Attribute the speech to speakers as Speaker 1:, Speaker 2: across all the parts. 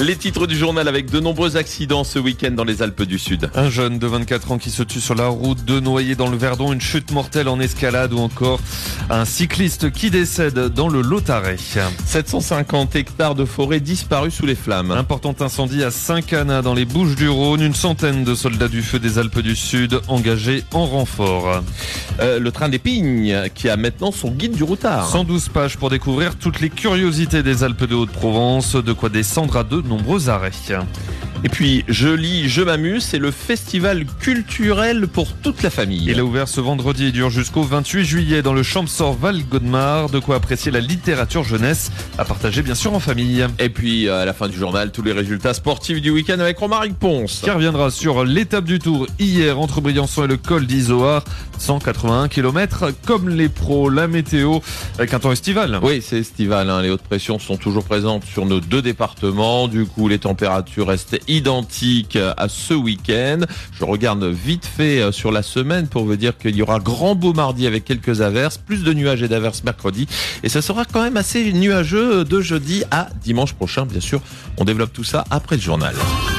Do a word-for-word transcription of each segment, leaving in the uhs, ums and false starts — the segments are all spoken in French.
Speaker 1: Les titres du journal avec de nombreux accidents ce week-end dans les Alpes du Sud.
Speaker 2: Un jeune de vingt-quatre ans qui se tue sur la route, deux noyés dans le Verdon, une chute mortelle en escalade ou encore un cycliste qui décède dans le Lotaret.
Speaker 1: sept cent cinquante hectares de forêt disparus sous les flammes.
Speaker 2: Important incendie à Saint-Cana dans les Bouches-du-Rhône. Une centaine de soldats du feu des Alpes du Sud engagés en renfort.
Speaker 1: Euh, le train des Pignes qui a maintenant son guide du routard.
Speaker 2: cent douze pages pour découvrir toutes les curiosités des Alpes de Haute-Provence, de quoi descendre à de nombreux arrêts.
Speaker 1: Et puis, je lis, je m'amuse, c'est le festival culturel pour toute la famille.
Speaker 2: Il a ouvert ce vendredi et dure jusqu'au vingt-huit juillet dans le Champsor Val-Godemar, de quoi apprécier la littérature jeunesse, à partager bien sûr en famille.
Speaker 1: Et puis, à la fin du journal, tous les résultats sportifs du week-end avec Romaric Ponce.
Speaker 2: Qui reviendra sur l'étape du Tour hier entre Briançon et le col d'Izoard, cent quatre-vingt-un kilomètres comme les pros. La météo avec un temps estival.
Speaker 1: Oui, c'est estival, hein. Les hautes pressions sont toujours présentes sur nos deux départements. Du coup, les températures restent identiques à ce week-end. Je regarde vite fait sur la semaine pour vous dire qu'il y aura grand beau mardi avec quelques averses, plus de nuages et d'averses mercredi. Et ça sera quand même assez nuageux de jeudi à dimanche prochain, bien sûr. On développe tout ça après le journal.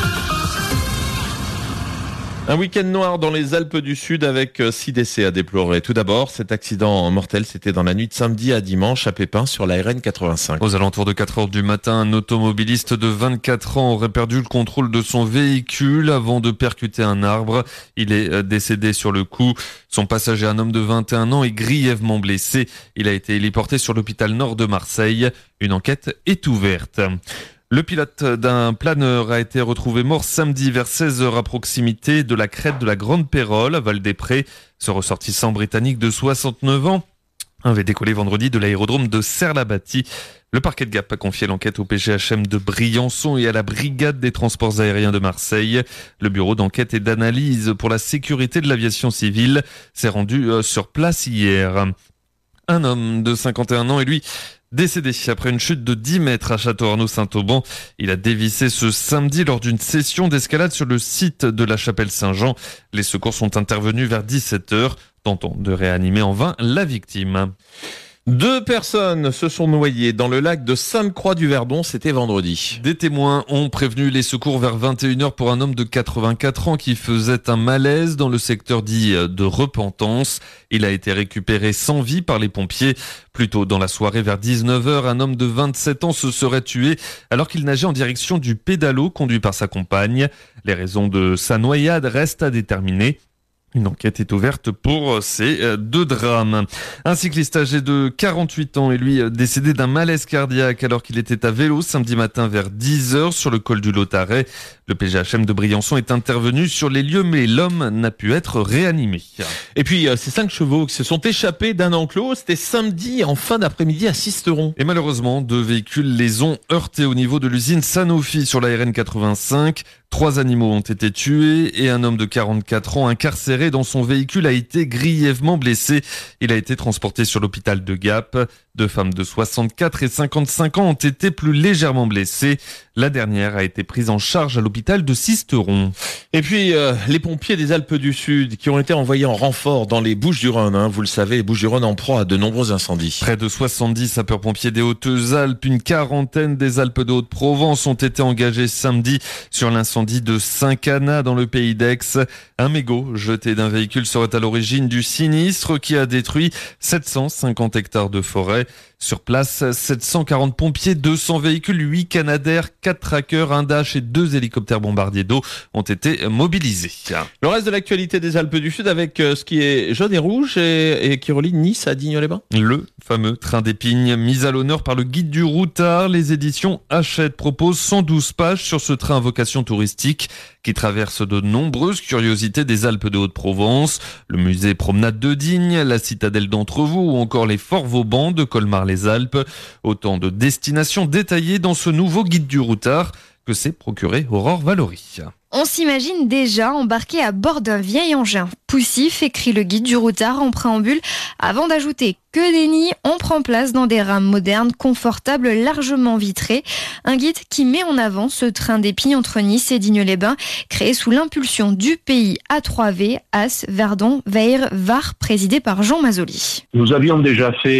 Speaker 1: Un week-end noir dans les Alpes du Sud avec six décès à déplorer. Tout d'abord, cet accident mortel, c'était dans la nuit de samedi à dimanche à Pépin sur la R N quatre-vingt-cinq.
Speaker 2: Aux alentours de quatre heures du matin, un automobiliste de vingt-quatre ans aurait perdu le contrôle de son véhicule avant de percuter un arbre. Il est décédé sur le coup. Son passager, un homme de vingt et un ans, est grièvement blessé. Il a été héliporté sur l'hôpital Nord de Marseille. Une enquête est ouverte. Le pilote d'un planeur a été retrouvé mort samedi vers seize heures à proximité de la crête de la Grande Pérole à Val-des-Prés. Ce ressortissant britannique de soixante-neuf ans avait décollé vendredi de l'aérodrome de Serre-la-Bâtie. Le parquet de Gap a confié l'enquête au P G H M de Briançon et à la brigade des transports aériens de Marseille. Le bureau d'enquête et d'analyse pour la sécurité de l'aviation civile s'est rendu sur place hier. Un homme de cinquante et un ans et lui décédé après une chute de dix mètres à Château-Arnoux-Saint-Auban. Il a dévissé ce samedi lors d'une session d'escalade sur le site de la chapelle Saint-Jean. Les secours sont intervenus vers dix-sept heures, tentant de réanimer en vain la victime.
Speaker 1: Deux personnes se sont noyées dans le lac de Sainte-Croix-du-Verdon, c'était vendredi.
Speaker 2: Des témoins ont prévenu les secours vers vingt et une heures pour un homme de quatre-vingt-quatre ans qui faisait un malaise dans le secteur dit de Repentance. Il a été récupéré sans vie par les pompiers. Plus tôt dans la soirée, vers dix-neuf heures, un homme de vingt-sept ans se serait tué alors qu'il nageait en direction du pédalo conduit par sa compagne. Les raisons de sa noyade restent à déterminer. Une enquête est ouverte pour ces deux drames. Un cycliste âgé de quarante-huit ans est lui décédé d'un malaise cardiaque alors qu'il était à vélo samedi matin vers dix heures sur le col du Lotaret. Le P G H M de Briançon est intervenu sur les lieux mais l'homme n'a pu être réanimé.
Speaker 1: Et puis ces cinq chevaux qui se sont échappés d'un enclos, c'était samedi en fin d'après-midi à Sisteron.
Speaker 2: Et malheureusement, deux véhicules les ont heurtés au niveau de l'usine Sanofi sur la R N quatre-vingt-cinq. Trois animaux ont été tués et un homme de quarante-quatre ans incarcéré dans son véhicule a été grièvement blessé. Il a été transporté sur l'hôpital de Gap. Deux femmes de soixante-quatre et cinquante-cinq ans ont été plus légèrement blessées. La dernière a été prise en charge à l'hôpital de Sisteron.
Speaker 1: Et puis, euh, les pompiers des Alpes du Sud qui ont été envoyés en renfort dans les Bouches-du-Rhône. Hein, vous le savez, les Bouches-du-Rhône en proie à de nombreux incendies.
Speaker 2: Près de soixante-dix sapeurs-pompiers des Hautes-Alpes, une quarantaine des Alpes de Haute-Provence ont été engagés samedi sur l'incendie de Saint-Cana dans le pays d'Aix. Un mégot jeté d'un véhicule serait à l'origine du sinistre qui a détruit sept cent cinquante hectares de forêt. Sur place, sept cent quarante pompiers, deux cents véhicules, huit Canadair, quatre trackers, un Dash et deux hélicoptères bombardiers d'eau ont été mobilisés.
Speaker 1: Le reste de l'actualité des Alpes du Sud avec ce qui est jaune et rouge et, et qui relie Nice à Digne-les-Bains.
Speaker 2: Le fameux train d'Épingle mis à l'honneur par le guide du routard. Les éditions Hachette proposent cent douze pages sur ce train à vocation touristique qui traverse de nombreuses curiosités des Alpes de Haute-Provence, le musée Promenade de Digne, la citadelle d'Entrevaux ou encore les forts Vauban de Colmar-les-Alpes. Autant de destinations détaillées dans ce nouveau guide du routard que s'est procuré Aurore Valory.
Speaker 3: On s'imagine déjà embarqué à bord d'un vieil engin poussif, écrit le guide du routard en préambule, avant d'ajouter que des nids, on prend place dans des rames modernes, confortables, largement vitrées. Un guide qui met en avant ce train d'Épingle entre Nice et Digne-les-Bains, créé sous l'impulsion du pays A trois V, As, Verdon, Veyre, Var, présidé par Jean Mazzoli.
Speaker 4: Nous avions déjà fait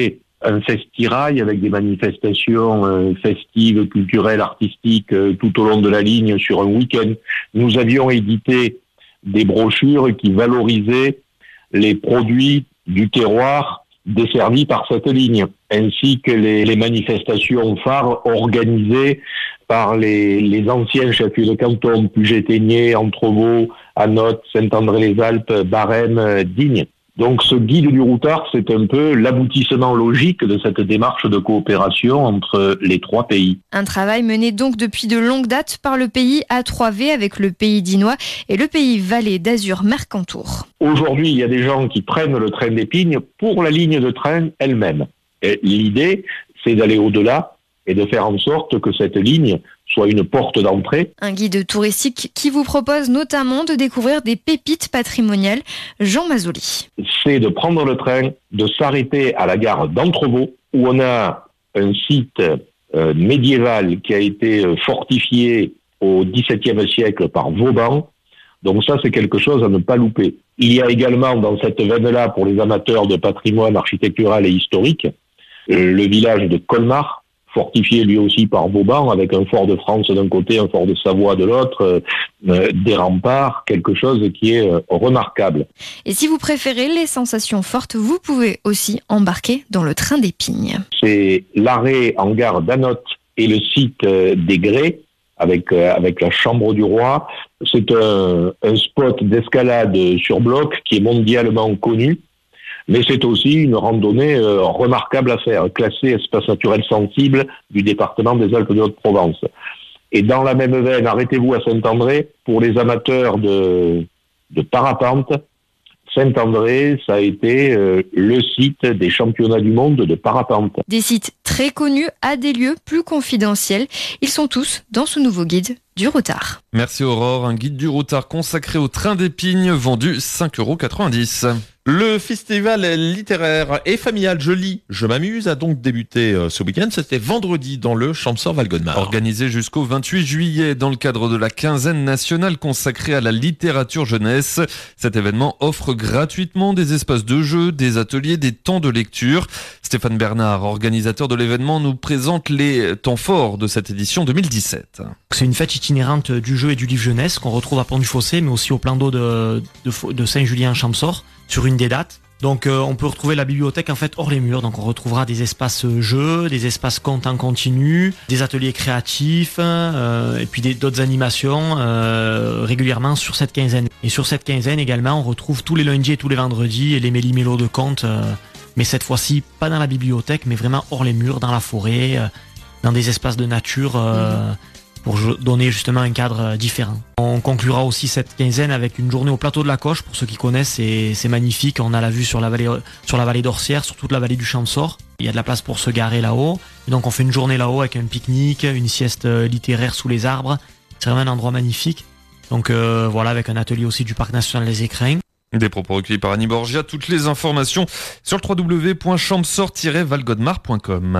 Speaker 4: un festirail avec des manifestations euh, festives, culturelles, artistiques euh, tout au long de la ligne sur un week-end. Nous avions édité des brochures qui valorisaient les produits du terroir desservis par cette ligne, ainsi que les, les manifestations phares organisées par les, les anciens chefs-lieux de canton, Puget-Théniers, Entrevaux, Anottes, Saint-André-les-Alpes, Barème, Digne. Donc ce guide du routard, c'est un peu l'aboutissement logique de cette démarche de coopération entre les trois pays.
Speaker 3: Un travail mené donc depuis de longues dates par le pays A trois V avec le pays dinois et le pays Valais d'Azur Mercantour.
Speaker 4: Aujourd'hui, il y a des gens qui prennent le train d'Épines pour la ligne de train elle-même. Et l'idée, c'est d'aller au-delà et de faire en sorte que cette ligne soit une porte d'entrée.
Speaker 3: Un guide touristique qui vous propose notamment de découvrir des pépites patrimoniales. Jean Mazzoli.
Speaker 4: C'est de prendre le train, de s'arrêter à la gare d'Entrevaux, où on a un site euh, médiéval qui a été fortifié au dix-septième siècle par Vauban. Donc ça, c'est quelque chose à ne pas louper. Il y a également dans cette veine-là, pour les amateurs de patrimoine architectural et historique, euh, le village de Colmar, fortifié lui aussi par Vauban, avec un fort de France d'un côté, un fort de Savoie de l'autre, euh, des remparts, quelque chose qui est euh, remarquable.
Speaker 3: Et si vous préférez les sensations fortes, vous pouvez aussi embarquer dans le train d'Épines.
Speaker 4: C'est l'arrêt en gare d'Anottes et le site euh, des Grès, avec, euh, avec la Chambre du Roi. C'est un, un spot d'escalade sur bloc qui est mondialement connu. Mais c'est aussi une randonnée euh, remarquable à faire, classée espace naturel sensible du département des Alpes de Haute-Provence. Et dans la même veine, arrêtez-vous à Saint-André, pour les amateurs de, de parapente, Saint-André, ça a été euh, le site des championnats du monde de parapente.
Speaker 3: Des sites très connus à des lieux plus confidentiels. Ils sont tous dans ce nouveau guide du routard.
Speaker 2: Merci Aurore, un guide du routard consacré au train d'Épines, vendu cinq euros quatre-vingt-dix.
Speaker 1: Le festival littéraire et familial Je lis, je m'amuse a donc débuté ce week-end. C'était vendredi dans le Champsaur-Val-Godemar.
Speaker 2: Organisé jusqu'au vingt-huit juillet dans le cadre de la quinzaine nationale consacrée à la littérature jeunesse. Cet événement offre gratuitement des espaces de jeu, des ateliers, des temps de lecture. Stéphane Bernard, organisateur de l'événement, nous présente les temps forts de cette édition deux mille dix-sept.
Speaker 5: C'est une fête itinérante du jeu et du livre jeunesse qu'on retrouve à Pont-du-Fossé, mais aussi au plan d'eau de, de, de Saint-Julien-Champsaur, sur une des dates. Donc euh, on peut retrouver la bibliothèque en fait hors les murs, donc on retrouvera des espaces jeux, des espaces contes en continu, des ateliers créatifs euh, et puis des, d'autres animations euh, régulièrement sur cette quinzaine. Et sur cette quinzaine également on retrouve tous les lundis et tous les vendredis les méli-mélos de contes, euh, mais cette fois-ci pas dans la bibliothèque mais vraiment hors les murs, dans la forêt, euh, dans des espaces de nature euh, mmh. pour donner justement un cadre différent. On conclura aussi cette quinzaine avec une journée au plateau de la Coche. Pour ceux qui connaissent, c'est, c'est magnifique. On a la vue sur la vallée, sur la vallée d'Orsières, sur toute la vallée du Champsaur. Il y a de la place pour se garer là-haut. Et donc on fait une journée là-haut avec un pique-nique, une sieste littéraire sous les arbres. C'est vraiment un endroit magnifique. Donc euh, voilà, avec un atelier aussi du Parc National des Écrins.
Speaker 2: Des propos recueillis par Annie Borgia. Toutes les informations sur le w w w point champsaur tiret val godemar point com.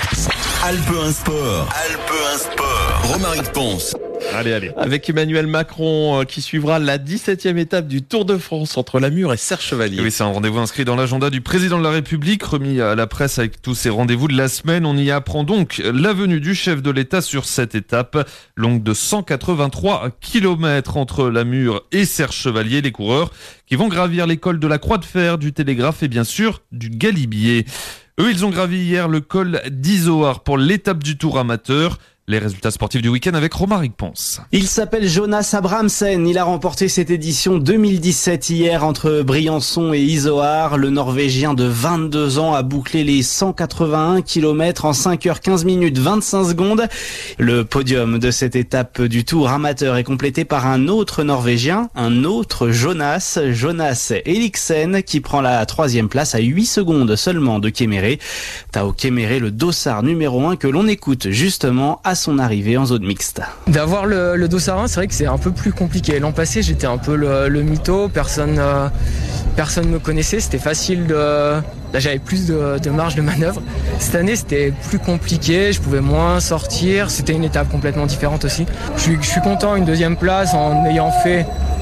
Speaker 6: Alpe un Sport. Alpe un Sport. Romaric Ponce.
Speaker 1: Allez, allez. Avec Emmanuel Macron euh, qui suivra la dix-septième étape du Tour de France entre Lamure et Serre-Chevalier.
Speaker 2: Oui, c'est un rendez-vous inscrit dans l'agenda du président de la République, remis à la presse avec tous ces rendez-vous de la semaine. On y apprend donc la venue du chef de l'État sur cette étape, longue de cent quatre-vingt-trois kilomètres entre Lamure et Serre-Chevalier. Les coureurs qui vont gravir les cols de la Croix de Fer, du Télégraphe et bien sûr du Galibier. Eux, ils ont gravi hier le col d'Izoard pour l'étape du Tour amateur. Les résultats sportifs du week-end avec Romaric Ponce.
Speaker 7: Il s'appelle Jonas Abrahamsen. Il a remporté cette édition deux mille dix-sept hier entre Briançon et Izoard. Le Norvégien de vingt-deux ans a bouclé les cent quatre-vingt-un kilomètres en cinq heures quinze minutes vingt-cinq secondes. Le podium de cette étape du Tour amateur est complété par un autre Norvégien, un autre Jonas, Jonas Eliksen, qui prend la troisième place à huit secondes seulement de Kemeré. Tao Kemeré, le dossard numéro un que l'on écoute justement à son arrivée en zone mixte.
Speaker 8: D'avoir le, le dossard un, c'est vrai que c'est un peu plus compliqué. L'an passé, j'étais un peu le, le mytho, personne euh, personne me connaissait, c'était facile de... Là, j'avais plus de, de marge de manœuvre. Cette année, c'était plus compliqué, je pouvais moins sortir, c'était une étape complètement différente aussi. Je suis, je suis content, une deuxième place en ayant fait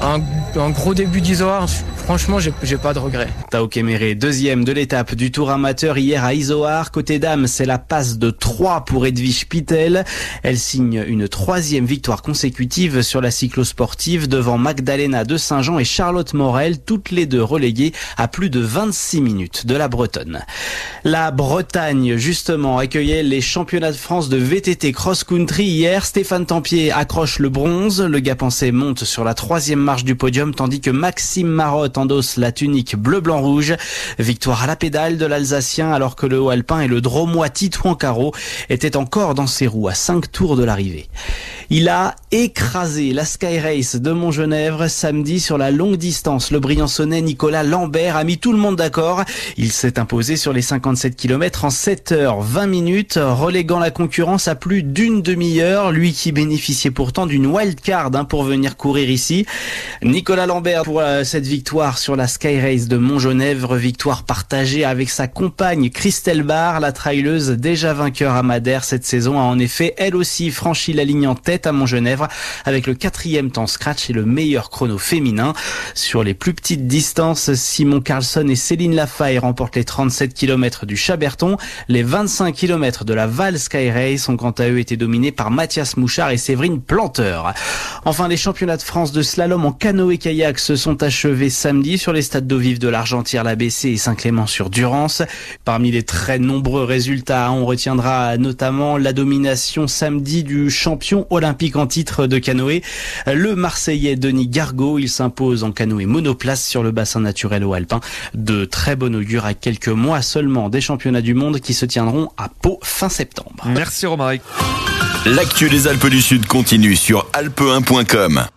Speaker 8: un, un gros début d'Izoard. Franchement, j'ai, j'ai pas de regrets.
Speaker 7: Tao Kéméré, deuxième de l'étape du Tour amateur hier à Izoard. Côté dames, c'est la passe de trois pour Edwige Pittel. Elle signe une troisième victoire consécutive sur la cyclosportive devant Magdalena de Saint-Jean et Charlotte Morel, toutes les deux reléguées à plus de vingt-six minutes de la Bretonne. La Bretagne, justement, accueillait les championnats de France de V T T cross-country hier. Stéphane Tempier accroche le bronze. Le Gapençais monte sur la troisième marche du podium, tandis que Maxime Marotte endosse la tunique bleu-blanc-rouge. Victoire à la pédale de l'Alsacien, alors que le Haut-Alpin et le Dromois Titouan Caro étaient encore dans ses roues à cinq tours de l'arrivée. Il a écrasé la Sky Race de Montgenèvre samedi sur la longue distance. Le Briançonnais Nicolas Lambert a mis tout le monde d'accord. Il s'est imposé sur les cinquante-sept kilomètres en sept heures vingt minutes, reléguant la concurrence à plus d'une demi-heure. Lui qui bénéficiait pourtant d'une wildcard hein, pour venir courir ici. Nicolas Lambert pour euh, cette victoire sur la Sky Race de Montgenèvre, victoire partagée avec sa compagne Christelle Barre. La trailleuse déjà vainqueur à Madère cette saison a en effet elle aussi franchi la ligne en tête à Montgenèvre avec le quatrième temps scratch et le meilleur chrono féminin. Sur les plus petites distances, Simon Carlson et Céline Lafaye remportent les trente-sept kilomètres du Chaberton. Les vingt-cinq kilomètres de la Val Sky Race ont quant à eux été dominés par Mathias Mouchard et Séverine Planteur. Enfin, les championnats de France de slalom en canoë-kayak se sont achevés samedi sur les stades d'eau vive de l'Argentière-l'A B C et Saint-Clément-sur-Durance. Parmi les très nombreux résultats, on retiendra notamment la domination samedi du champion olympique en titre de canoë, le Marseillais Denis Gargaud. Il s'impose en canoë monoplace sur le bassin naturel Haut-Alpin. De très bon augure à quelques mois seulement des championnats du monde qui se tiendront à Pau fin septembre.
Speaker 2: Merci Romaric.
Speaker 6: L'actu des Alpes du Sud continue sur alpe un point com.